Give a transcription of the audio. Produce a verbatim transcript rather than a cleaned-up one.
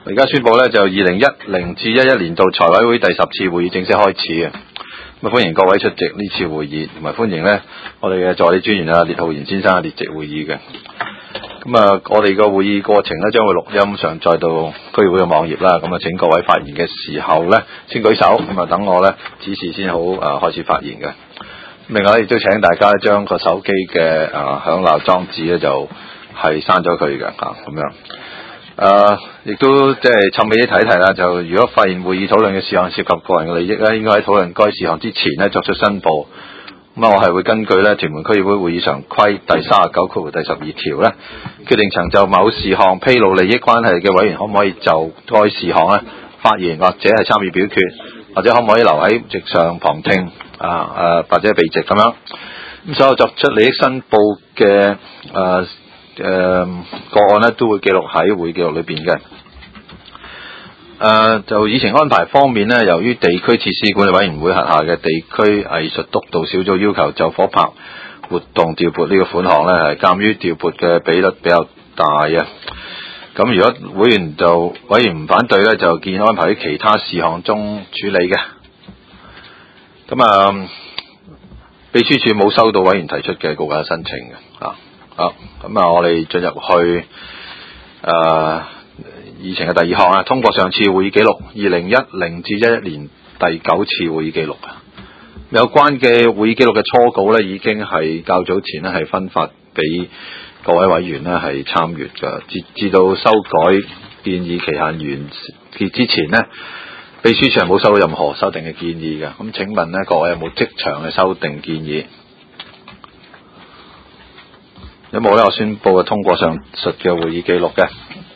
而家宣布咧，就二零一零至一一年度財委會第十次會議正式開始嘅。咁啊，歡迎各位出席呢次會議，同埋歡迎咧我哋嘅助理專員啊，列浩然先生啊列席會議嘅。咁啊，我哋個會議過程咧將會錄音上載到區議會嘅網頁啦。咁啊，請各位發言嘅時候咧先舉手，咁啊等我咧指示先好誒開始發言嘅。另外亦都請大家將個手機嘅誒響鬧裝置咧就係刪咗佢嘅嚇咁樣。誒，亦、呃、都即係趁尾啲提一提啦。就如果發現會議討論嘅事項涉及個人嘅利益咧，應該喺討論該事項之前咧作出申報。咁啊，我係會根據咧屯門區議會會議常規第三十九條第十二條咧，決定曾就某事項披露利益關係嘅委員可唔可以就該事項咧發言或者係參與表決，或者可唔可以留喺席上旁聽啊誒、呃、或者避席咁樣。咁所有作出利益申報嘅誒誒個案咧都會記錄喺會記錄裏邊嘅。誒、呃、就議程安排方面呢，由於地區設施管理委員會轄下嘅地區藝術督導小組要求就火拍活動調撥呢個款項呢，係鑑於調撥嘅比率比較大啊。咁如果會員就委員唔反對呢，就建議安排喺其他事項中處理嘅。咁啊，秘書處冇收到委員提出嘅告解申請嘅啊。好，咁啊，我哋進入去誒。呃議程嘅第二項啊，通過上次會議記錄，二零一零至一一年第九次會議記錄啊。有關嘅會議記錄嘅初稿咧，已經係較早前咧係分發俾各位委員咧係參閱嘅。截至到修改建議期限完結之前呢，秘書處係冇收到任何修訂嘅建議嘅。咁請問呢，各位有冇即場嘅修訂建議？有冇咧？我宣佈嘅通過上述嘅會議記錄嘅。